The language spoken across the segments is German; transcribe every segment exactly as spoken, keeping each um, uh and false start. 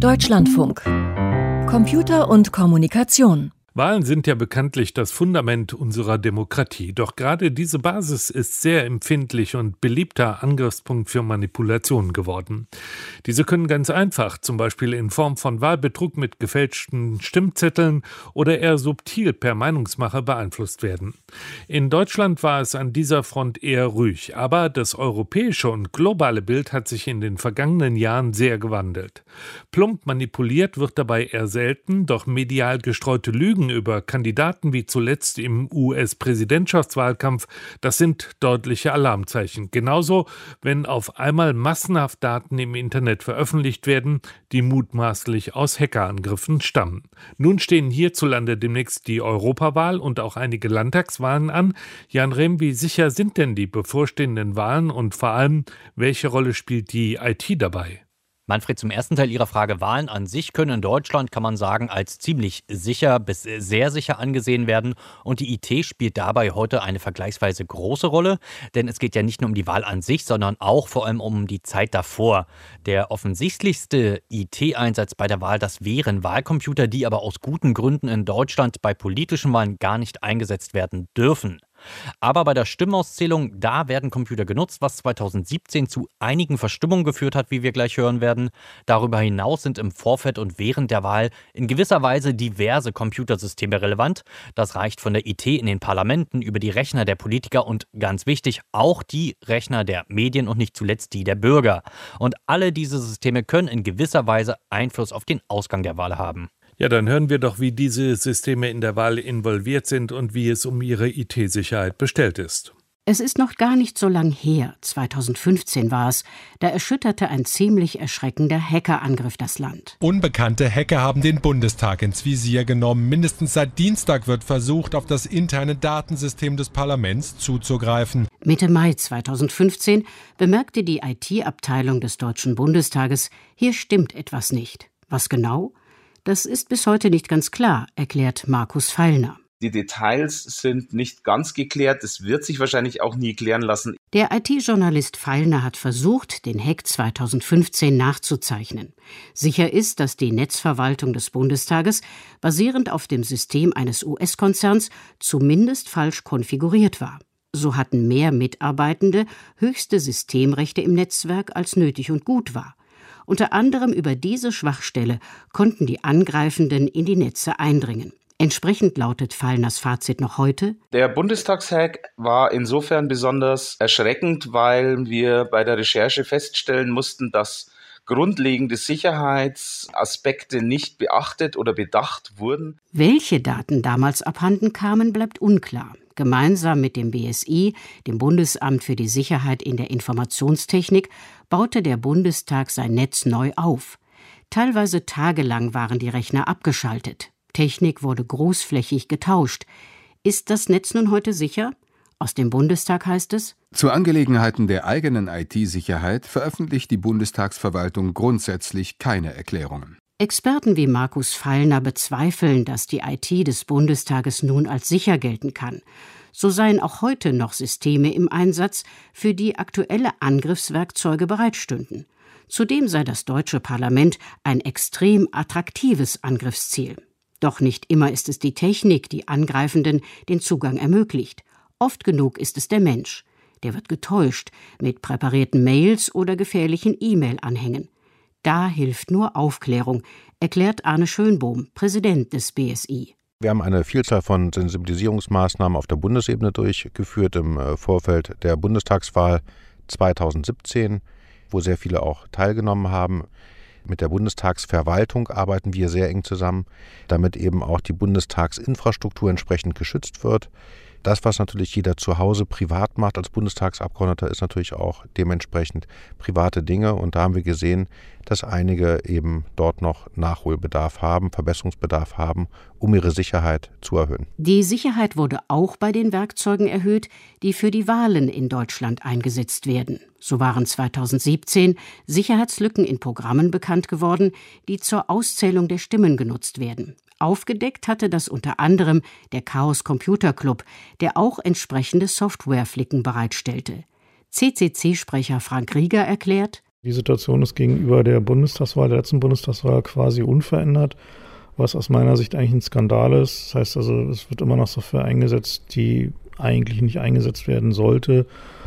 Deutschlandfunk. Computer und Kommunikation. Wahlen sind ja bekanntlich das Fundament unserer Demokratie. Doch gerade diese Basis ist sehr empfindlich und beliebter Angriffspunkt für Manipulationen geworden. Diese können ganz einfach, zum Beispiel in Form von Wahlbetrug mit gefälschten Stimmzetteln oder eher subtil per Meinungsmache beeinflusst werden. In Deutschland war es an dieser Front eher ruhig, aber das europäische und globale Bild hat sich in den vergangenen Jahren sehr gewandelt. Plump manipuliert wird dabei eher selten, doch medial gestreute Lügen über Kandidaten wie zuletzt im U S-Präsidentschaftswahlkampf, das sind deutliche Alarmzeichen. Genauso, wenn auf einmal massenhaft Daten im Internet veröffentlicht werden, die mutmaßlich aus Hackerangriffen stammen. Nun stehen hierzulande demnächst die Europawahl und auch einige Landtagswahlen an. Jan Rehm, wie sicher sind denn die bevorstehenden Wahlen und vor allem, welche Rolle spielt die I T dabei? Manfred, zum ersten Teil Ihrer Frage. Wahlen an sich können in Deutschland, kann man sagen, als ziemlich sicher bis sehr sicher angesehen werden. Und die I T spielt dabei heute eine vergleichsweise große Rolle. Denn es geht ja nicht nur um die Wahl an sich, sondern auch vor allem um die Zeit davor. Der offensichtlichste I T-Einsatz bei der Wahl, das wären Wahlcomputer, die aber aus guten Gründen in Deutschland bei politischen Wahlen gar nicht eingesetzt werden dürfen. Aber bei der Stimmauszählung, da werden Computer genutzt, was zweitausendsiebzehn zu einigen Verstimmungen geführt hat, wie wir gleich hören werden. Darüber hinaus sind im Vorfeld und während der Wahl in gewisser Weise diverse Computersysteme relevant. Das reicht von der I T in den Parlamenten über die Rechner der Politiker und ganz wichtig, auch die Rechner der Medien und nicht zuletzt die der Bürger. Und alle diese Systeme können in gewisser Weise Einfluss auf den Ausgang der Wahl haben. Ja, dann hören wir doch, wie diese Systeme in der Wahl involviert sind und wie es um ihre I T-Sicherheit bestellt ist. Es ist noch gar nicht so lang her, zweitausendfünfzehn war es, da erschütterte ein ziemlich erschreckender Hackerangriff das Land. Unbekannte Hacker haben den Bundestag ins Visier genommen. Mindestens seit Dienstag wird versucht, auf das interne Datensystem des Parlaments zuzugreifen. Mitte Mai zweitausendfünfzehn bemerkte die I T-Abteilung des Deutschen Bundestages, hier stimmt etwas nicht. Was genau? Das ist bis heute nicht ganz klar, erklärt Markus Feilner. Die Details sind nicht ganz geklärt. Das wird sich wahrscheinlich auch nie klären lassen. Der I T-Journalist Feilner hat versucht, den Hack zweitausendfünfzehn nachzuzeichnen. Sicher ist, dass die Netzverwaltung des Bundestages, basierend auf dem System eines U S-Konzerns, zumindest falsch konfiguriert war. So hatten mehr Mitarbeitende höchste Systemrechte im Netzwerk, als nötig und gut war. Unter anderem über diese Schwachstelle konnten die Angreifenden in die Netze eindringen. Entsprechend lautet Feilners Fazit noch heute: Der Bundestagshack war insofern besonders erschreckend, weil wir bei der Recherche feststellen mussten, dass grundlegende Sicherheitsaspekte nicht beachtet oder bedacht wurden. Welche Daten damals abhanden kamen, bleibt unklar. Gemeinsam mit dem B S I, dem Bundesamt für die Sicherheit in der Informationstechnik, baute der Bundestag sein Netz neu auf. Teilweise tagelang waren die Rechner abgeschaltet. Technik wurde großflächig getauscht. Ist das Netz nun heute sicher? Aus dem Bundestag heißt es: Zu Angelegenheiten der eigenen I T-Sicherheit veröffentlicht die Bundestagsverwaltung grundsätzlich keine Erklärungen. Experten wie Markus Feilner bezweifeln, dass die I T des Bundestages nun als sicher gelten kann. So seien auch heute noch Systeme im Einsatz, für die aktuelle Angriffswerkzeuge bereitstünden. Zudem sei das deutsche Parlament ein extrem attraktives Angriffsziel. Doch nicht immer ist es die Technik, die Angreifenden den Zugang ermöglicht. Oft genug ist es der Mensch. Der wird getäuscht mit präparierten Mails oder gefährlichen E-Mail-Anhängen. Da hilft nur Aufklärung, erklärt Arne Schönbohm, Präsident des B S I. Wir haben eine Vielzahl von Sensibilisierungsmaßnahmen auf der Bundesebene durchgeführt im Vorfeld der Bundestagswahl zweitausendsiebzehn, wo sehr viele auch teilgenommen haben. Mit der Bundestagsverwaltung arbeiten wir sehr eng zusammen, damit eben auch die Bundestagsinfrastruktur entsprechend geschützt wird. Das, was natürlich jeder zu Hause privat macht als Bundestagsabgeordneter, ist natürlich auch dementsprechend private Dinge. Und da haben wir gesehen, dass einige eben dort noch Nachholbedarf haben, Verbesserungsbedarf haben, um ihre Sicherheit zu erhöhen. Die Sicherheit wurde auch bei den Werkzeugen erhöht, die für die Wahlen in Deutschland eingesetzt werden. So waren zweitausendsiebzehn Sicherheitslücken in Programmen bekannt geworden, die zur Auszählung der Stimmen genutzt werden. Aufgedeckt hatte das unter anderem der Chaos Computer Club, der auch entsprechende Softwareflicken bereitstellte. C C C-Sprecher Frank Rieger erklärt: Die Situation ist gegenüber der Bundestagswahl, der letzten Bundestagswahl quasi unverändert, was aus meiner Sicht eigentlich ein Skandal ist. Das heißt also, es wird immer noch Software eingesetzt, die eigentlich nicht eingesetzt werden sollte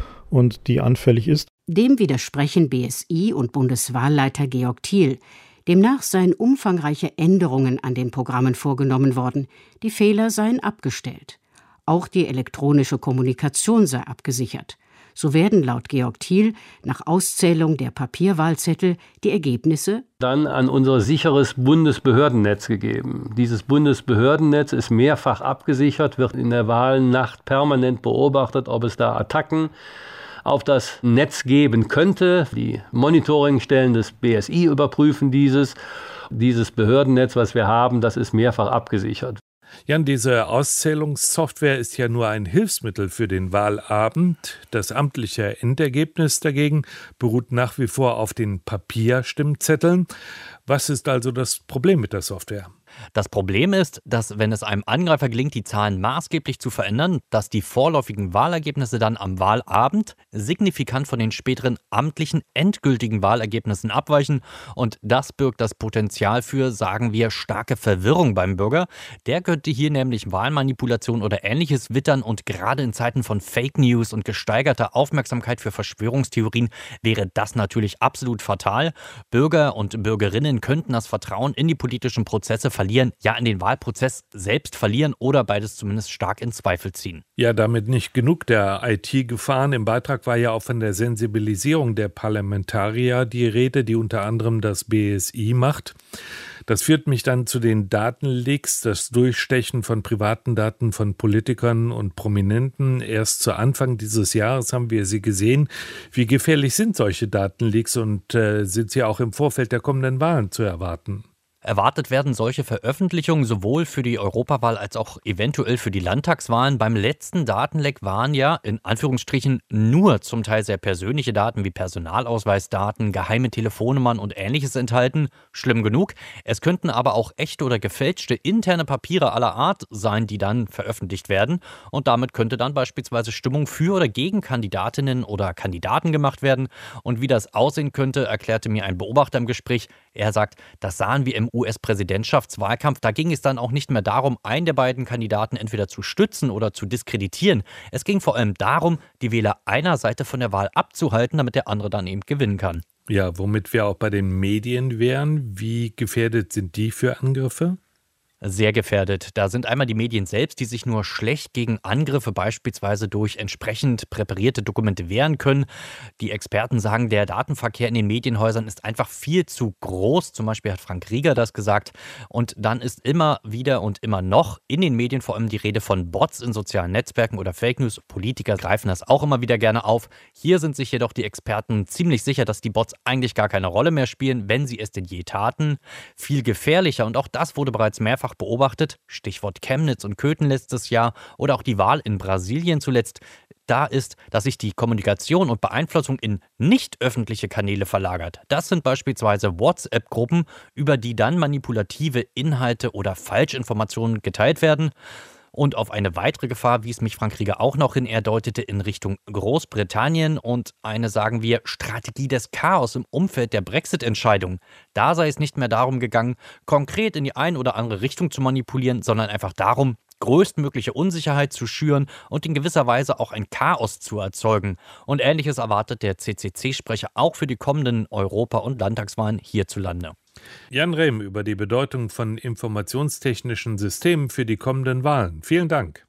und die anfällig ist. Dem widersprechen B S I und Bundeswahlleiter Georg Thiel. Demnach seien umfangreiche Änderungen an den Programmen vorgenommen worden. Die Fehler seien abgestellt. Auch die elektronische Kommunikation sei abgesichert. So werden laut Georg Thiel nach Auszählung der Papierwahlzettel die Ergebnisse dann an unser sicheres Bundesbehördennetz gegeben. Dieses Bundesbehördennetz ist mehrfach abgesichert, wird in der Wahlnacht permanent beobachtet, ob es da Attacken auf das Netz geben könnte. Die Monitoringstellen des B S I überprüfen dieses. Dieses Behördennetz, was wir haben, das ist mehrfach abgesichert. Jan, diese Auszählungssoftware ist ja nur ein Hilfsmittel für den Wahlabend. Das amtliche Endergebnis dagegen beruht nach wie vor auf den Papierstimmzetteln. Was ist also das Problem mit der Software? Das Problem ist, dass, wenn es einem Angreifer gelingt, die Zahlen maßgeblich zu verändern, dass die vorläufigen Wahlergebnisse dann am Wahlabend signifikant von den späteren amtlichen endgültigen Wahlergebnissen abweichen. Und das birgt das Potenzial für, sagen wir, starke Verwirrung beim Bürger. Der könnte hier nämlich Wahlmanipulation oder Ähnliches wittern. Und gerade in Zeiten von Fake News und gesteigerter Aufmerksamkeit für Verschwörungstheorien wäre das natürlich absolut fatal. Bürger und Bürgerinnen könnten das Vertrauen in die politischen Prozesse verlieren. verlieren, ja in den Wahlprozess selbst verlieren oder beides zumindest stark in Zweifel ziehen. Ja, damit nicht genug der I T-Gefahren. Im Beitrag war ja auch von der Sensibilisierung der Parlamentarier die Rede, die unter anderem das B S I macht. Das führt mich dann zu den Datenleaks, das Durchstechen von privaten Daten von Politikern und Prominenten. Erst zu Anfang dieses Jahres haben wir sie gesehen. Wie gefährlich sind solche Datenleaks und äh, sind sie auch im Vorfeld der kommenden Wahlen zu erwarten? Erwartet werden solche Veröffentlichungen sowohl für die Europawahl als auch eventuell für die Landtagswahlen. Beim letzten Datenleck waren ja in Anführungsstrichen nur zum Teil sehr persönliche Daten wie Personalausweisdaten, geheime Telefonnummern und Ähnliches enthalten. Schlimm genug. Es könnten aber auch echte oder gefälschte interne Papiere aller Art sein, die dann veröffentlicht werden. Und damit könnte dann beispielsweise Stimmung für oder gegen Kandidatinnen oder Kandidaten gemacht werden. Und wie das aussehen könnte, erklärte mir ein Beobachter im Gespräch. Er sagt, das sahen wir im U S-Präsidentschaftswahlkampf. Da ging es dann auch nicht mehr darum, einen der beiden Kandidaten entweder zu stützen oder zu diskreditieren. Es ging vor allem darum, die Wähler einer Seite von der Wahl abzuhalten, damit der andere dann eben gewinnen kann. Ja, womit wir auch bei den Medien wären. Wie gefährdet sind die für Angriffe? Sehr gefährdet. Da sind einmal die Medien selbst, die sich nur schlecht gegen Angriffe beispielsweise durch entsprechend präparierte Dokumente wehren können. Die Experten sagen, der Datenverkehr in den Medienhäusern ist einfach viel zu groß. Zum Beispiel hat Frank Rieger das gesagt. Und dann ist immer wieder und immer noch in den Medien vor allem die Rede von Bots in sozialen Netzwerken oder Fake News. Politiker greifen das auch immer wieder gerne auf. Hier sind sich jedoch die Experten ziemlich sicher, dass die Bots eigentlich gar keine Rolle mehr spielen, wenn sie es denn je taten. Viel gefährlicher, und auch das wurde bereits mehrfach beobachtet, Stichwort Chemnitz und Köthen letztes Jahr oder auch die Wahl in Brasilien zuletzt, da ist, dass sich die Kommunikation und Beeinflussung in nicht öffentliche Kanäle verlagert. Das sind beispielsweise WhatsApp-Gruppen, über die dann manipulative Inhalte oder Falschinformationen geteilt werden. Und auf eine weitere Gefahr wies mich Frank Rieger auch noch hin. Er deutete in Richtung Großbritannien und eine, sagen wir, Strategie des Chaos im Umfeld der Brexit-Entscheidung. Da sei es nicht mehr darum gegangen, konkret in die eine oder andere Richtung zu manipulieren, sondern einfach darum, größtmögliche Unsicherheit zu schüren und in gewisser Weise auch ein Chaos zu erzeugen. Und Ähnliches erwartet der C C C-Sprecher auch für die kommenden Europa- und Landtagswahlen hierzulande. Jan Rehm über die Bedeutung von informationstechnischen Systemen für die kommenden Wahlen. Vielen Dank.